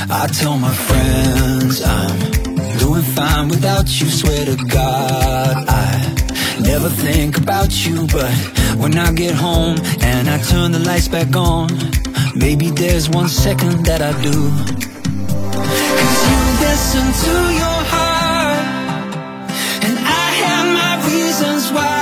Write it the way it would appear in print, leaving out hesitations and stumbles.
I tell my friends I'm doing fine without you. Swear to God I never think about you, but when I get home and I turn the lights back on, maybe there's 1 second that I do. 'Cause you listen to your heart, and I have my reasons why.